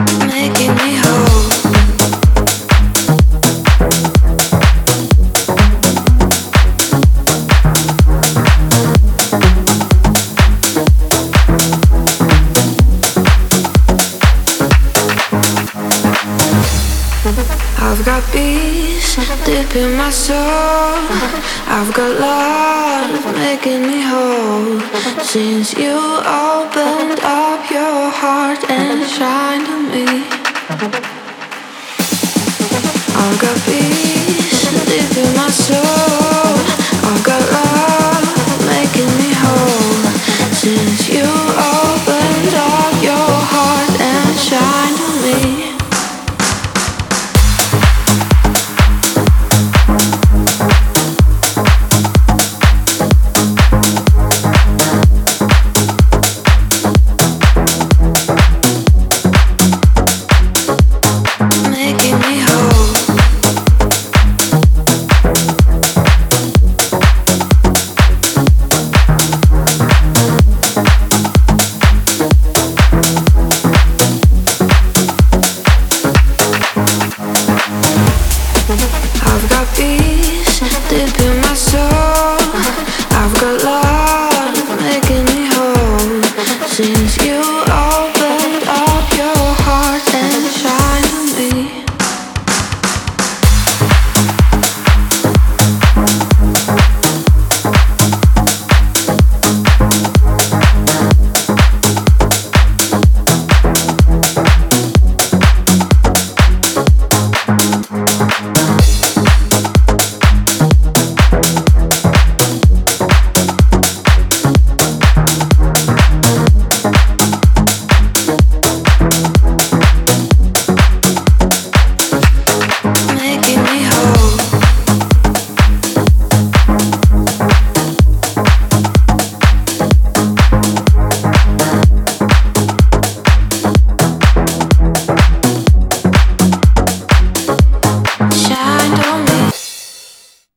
making me whole. I've got peace deep in my soul. I've got love making me whole. Since you opened up your heart and shined on me, I've got peace deep in my soul. I've got love making me whole. Since you opened up your heart and shined on me.